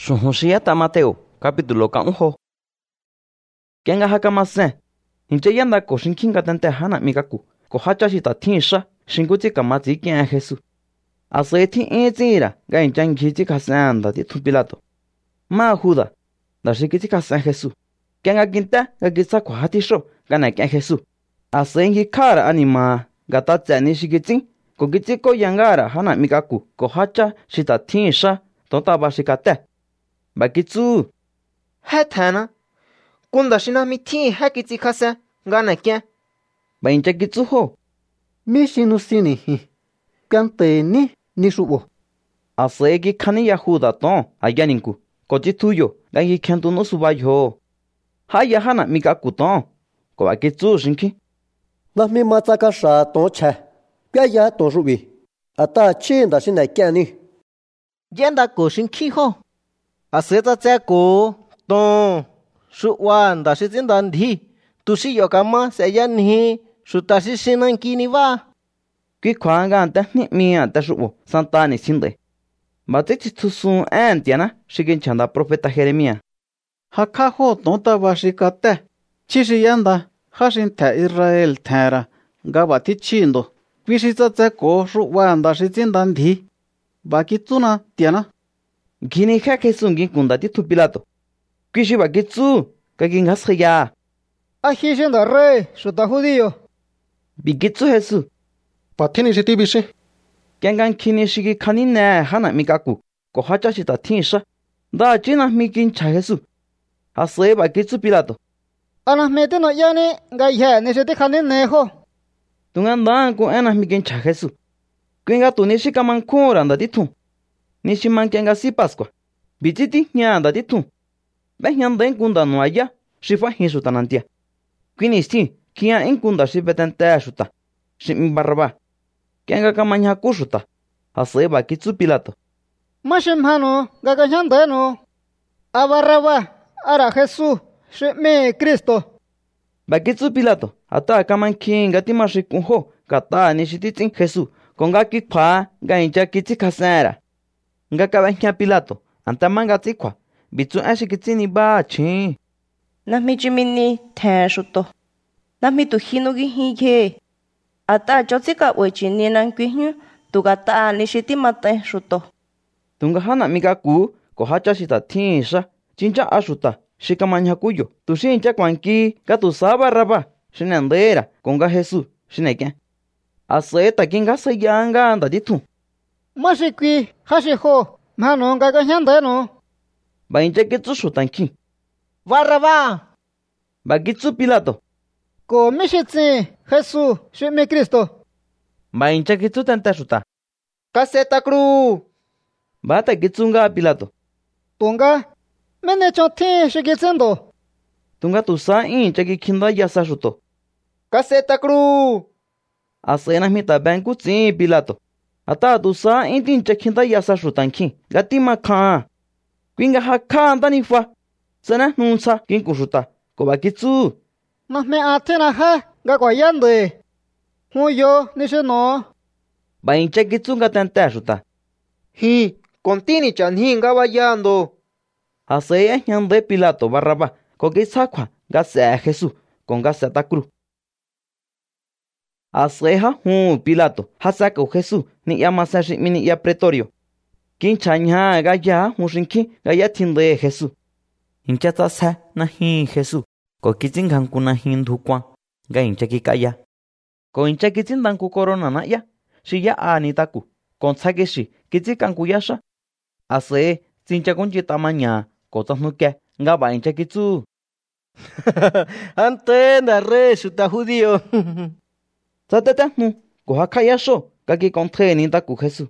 Xujushiyata Mateo, capítulo 1. Kenga hakamasen. Hinche yanda ko shinkinga tante hana mikaku. Ko hacha shita tinsha. Shinguti kamati kien Jesús. Aseti etira. Ga hinchan kiti kasanda ti tu Pilato. Ma Juda. Da shikiti kasan Jesús. Kenga kinta ga kitsa ko hatisho. Gana kien Jesús. Asengi kara anima. Gata tsani shikiti. Ko kiti ko yangara hana mikaku. Ko hacha shita tinsha. Tonta ba shikate. Bakitsu. Hatana. Kunda shina mithi hakitsi khasa ngana kya. Ba hincha kitsu ho. Mishinu sini hi. Kante ni shubo. Asegi khani Yahuda ton ayaninku. Kochi tuyo. Gangi kentu no subayo. Haya hana mikaku ton. Ko bakitsu shinki. Nahmi matsaka sha ton cha. Pya ton shubi. Ata chinda shina kyani. Yenda ko shinki ho. Aseta tsa ko ton shuwan da shi zindan di. Tushi yokama se yanhi shutashi shinan kini va. Kui kwanga anta miya ta shubo. Santani sinde. Batiti tusun antiana. Shikin chanda profeta Jeremia. Haka ho tonta bashikate. Chishi yanda hashin ta Israel thara. Gabati chindo. Bishita tsa ko shuwan da shi zindan di. Bakitsuna tiana. Gini kakesungin kundati tu Pilato. Kishi bakitsu. Kagin hasya. Ahishin da rey shuta judío. Bigitsu Jesús. Patini shiti bishi. Kengan kini shiki kanine hana mikaku. Ko hacha shita tinsha. Da china mikin cha Jesús. Hasye bakitsu Pilato. Anas mete no yani gaya ne shete kanin neho. Tungan dan ko enas mikin cha Jesús. Kwenga tu nishi kaman kuranda ditun. Nishi man kenga si Pascua. Bititi nyanda ditun. Behyan den kunda no aya. Shifa hinsuta nantia. Kwinisti kia inkunda shipetente shuta. Shimi Barrabá. Kenga kamanya kushuta. Hasye bakitsu Pilato. Mashim hano gagayan deno. A Barrabá ara Jesús shimi Cristo. Bakitsu Pilato. Ata kaman kinga timashikunho. Kata nishititin Jesús. Konga kikwa ga incha kitsi kasera. Nga kabanya Pilato. Anta manga tsikwa. Bitsu ashikitsini ba chi. Nami chimini ten shuto. Nami tu hinugi hige. Ata chotsika wechini nan kuihnyu. Tugata nishiti mate shuto. Tunga hana mikaku. Ko hacha shita tinsha. Chincha ashuta. Shikamanya kuyo. Tu shincha kwanki. Katu Barrabá. Shinandera. Konga Jesús. Shineken. Aseta kinga sayanga anda ditu. Mashikwi hashiho. Mano gagayan deno. Ba incha kitsu shutanki. Barrabá. Bakitsu Pilato. Ko mishitsi Jesús shimi Cristo. Ba incha kitsu tanta shuta. Kaseta cruz. Bata kitsunga Pilato. Tunga. Mene chonti shigitsendo. Tunga tu sa incha kikinda yasa shuto. Kaseta cruz. Asena mita banku tsi Pilato. Ata tu sa incha kinda yasa shutanki. Gatima ka. Kwinga haka andani fa. Sana nunsa kinkushuta. Ko bakitsu. Mahme atena ha gagwayande. Huyo nishino. Ba incha kitsunga tanta shuta. Hi, kontini chanhinga vayando. Haseya nyande Pilato Barrabá. Ko kisakwa gase Jesús. Con gase ta cruz. Aseja Pilato. Hasaka Jesús. Ni yamasa mini ya pretorio. Kinchanya gaya mushinki gaya tinde Jesús. Hincha tasa nahi Jesús. Ko kitsin kanku nahin dhukwan. Ga hincha kikaya. Ko hincha kitsin danku corona na ya. Shiya anitaku. Kon tsageshi kitsi kanku yasha. Ase sincha konchi tamanya. Ko tasnuke. Nga ba hincha kitsu. Antena re shuta judío. Satata nu. Ko haka yasho. Gaki kontre nitaku Jesús.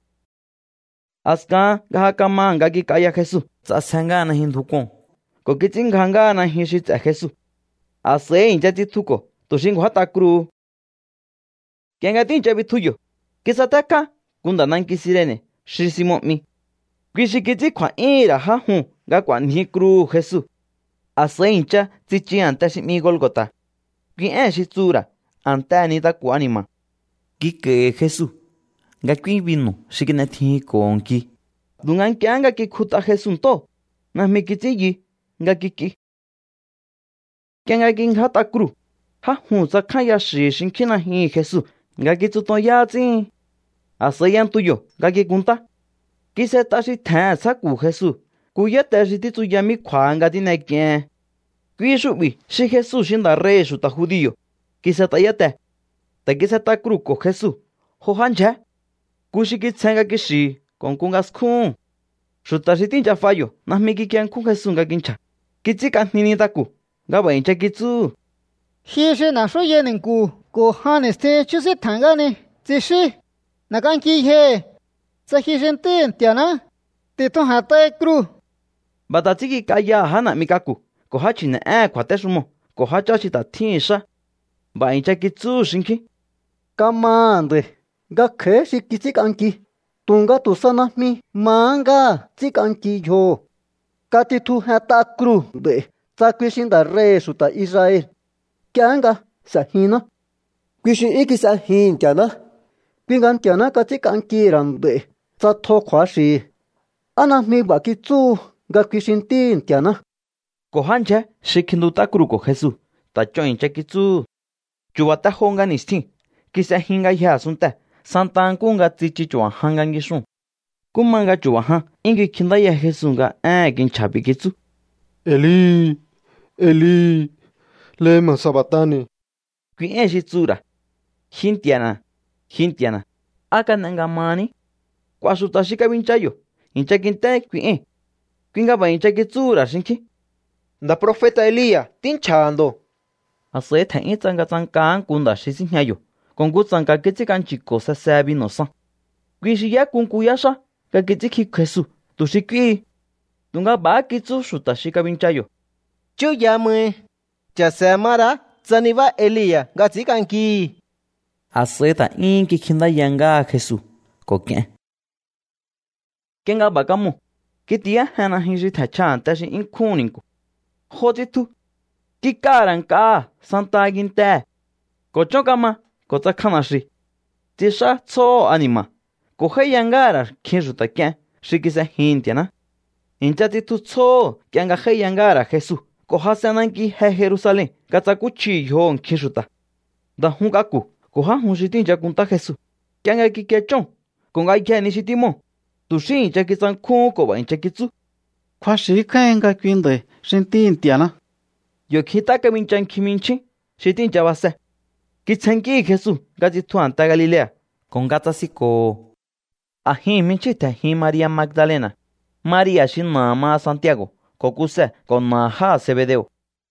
Aska gahakama gaki kaya Jesús. Sasanga nahin dhukwan. Ko kitsin ganga nahin shitsa Jesús. Ase hincha tituko. Tushingo hata cruz. Kenga tincha bituyo. Kisataka. Kunda nanki sirene. Shisimo mi. Kishikitsi kwa ira hahun. Ga kwa nihi cruz Jesús. Ase hincha tichi anta shimi Golgota. Kien shitsura. Anta anita ku anima. Kike Jesús. Ga kui vino. Shikinati konki. Dungan kya nga ki khuta Jesús to. Na mi ki yi nga ki. Kya nga ki ngata kru. Ha hun sa khan ya shi shin kina hi Jesús nga ki tu ton ya tsin. Asa yan tuyo nga ki kunta. Ki se ta shi than sa ku Jesús. Ku ya ta shi ti tu ya mi khwa nga ti na kien. Kui shu bi shi Jesús shin da re shu ta judío. Ki se ta ya te. Ta ki se ta kru ko Jesús. Ho han che. Ku shi ki tsenga ki shi con kunga skun. Shu ta shi tin cha fallo. Na mi ki kian ku Jesús nga kincha. Ki tsi ka nini ta ku. Nga ba incha ki tsu. Hi shi na shu ye ning ku. Ko han este chu se thanga ne. Tsi shi. Na kan ki he. Sa hi shin tin tia na. Ti tu ha ta kru. Ba ta tsi ki ka ya hana mi ka ku. Ko ha chi na kwa te shumo. Ko ha cha shi ta tin sha. Ba incha ki tsu shinki. Kamande. Ga khe shi ki tsik anki. Tunga tu sana mi. Manga tsik anki yo. Ka ti tu ha ta kru de. Ta kwishin da re su ta Israel. Kya nga sa hina. Kwishin iki sa hin kya na. Kwingan kya na ka tsik anki ran de. Ta to kwa shi. Ana mi ba ki tsu. Ga kwishin tin kya na. Ko han che shi kindu ta kru ko Jesús. Ta cho incha ki tsu. Chuwa ta honga nistin. Ki sa hinga ya sunta. Santan kunga tsi chi chuwa hanga ngi shun. Kumanga chuwa han. Ingi kinda ya Jesús nga kin chabi ki tsu. Eli, Eli, lema sabatani. Kui shi tsura. Hintiana. Aka nanga mani. Kwa su ta shi ka binchayo. Incha kinte kui Kui nga ba incha ki tsura shinki. Nda profeta Elías tinchando. Ase ta in tsanga tsangkan kunda shi sin hayo. Kongu tsanga ki tsi kan chiko sa sabi no san. Kui shi ya kunku ya sha. Ka ki tsi ki Jesús. Tu shi kui. Tunga ba ki tsu shuta shi ka binchayo. Chu ya mwe. Cha semara tsaniva Elías nga tsikanki. Ase ta in ki kinda yanga Jesús. Ko kien. Kenga ba kamu. Ki tia hana hin shi ta chan ta shi in kuninku. Hoti tu. Ki karan ka santa ginte. Ko chokama ko tsakana shi. Tisha tso anima. Ko he yangara kin shuta kien. Shi ki se hintiana. Incha ti tu tso kya nga he yangara Jesús. Ko hasanan ki he Jerusalén. Katsa kuchi yon kin shuta. Da hun kaku. Ko ha hun shitin ja kunta Jesús. Kya nga ki kechon. Ko nga ikya ni shitimo. Tu shi incha ki san kun ko ba incha ki tsu. Kwa shi ka nga kwinde shin tin tia na. Yo kita ka minchan kiminchi. Shitin ja ba se. Ki tsenki Jesús. Gazi tuan ta Galilea. Con gata si ko. Ahin minchi ta hin María Magdalena. María shin mama Santiago. Ko kuse con maha Zebedeo.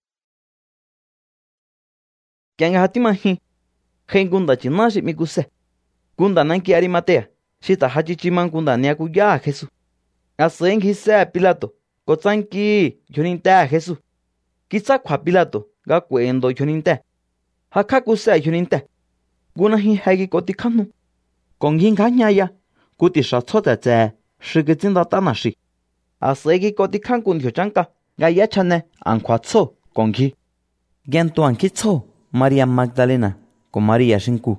Kya nga hatima hin. Hen gunda chi na shi mi kuse. Gunda nan ki Arimatea. Shita hachi chiman kunda niaku ya Jesús. Asen ki se Pilato. Ko tsanki yoninta Jesús. Kitsa kwa Pilato. Ga kuendo yoninta. Haka kuse yoninta. Guna hin hagi koti kanu. Kong hin kanya ya. Kuti sha tsote tse. Shige zinda tana shi. Asegi koti kan kun yo chanka. Ga ya chane an kwa tso kong hi. Gento an ki tso. María Magdalena. Ko María shinku.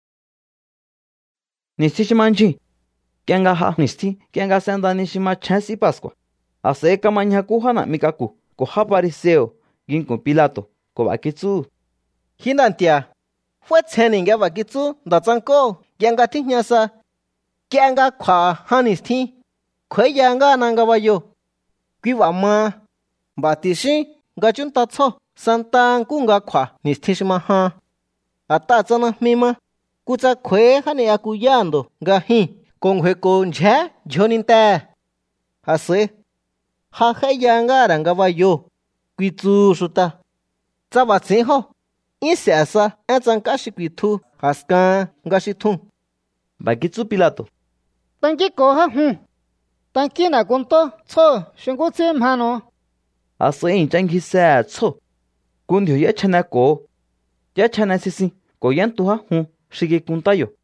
Nisti shimanchi. Kenga ha nisti. Kenga senda nishima chansi Pascua. Ase kamanya kuhana mikaku. Ko ha pariseo. Gin con Pilato. Ko bakitsu. Hinantia. Fue tseninga bakitsu. Da tsanko. Kenga tinyasa. Kenga kwa hanisti. Kwe yanga nanga bayo. Kwi wama. Batishi. Gachun tatso. Santan kunga kwa. Nisti shima ha. Ata tsana mima. Kutsa kwe hane akuyando. Gahi. Kongwe konche. Joninta. Ase. Ha he yanga ranga bayo. Kwi tsu shuta. Tsa batsin ho. Inse asa. Enzan kashi kwi tu. Haskan. Gashi tun. Bakitsu Pilato. Tanki ko ha hun. Tanki na kunto. Tso. Shungu tsim hano. Ase in chanki se tso. Kundio ya chana ko. Ya chana sisi. Ko yan tu ha hun. Shige kuntayo.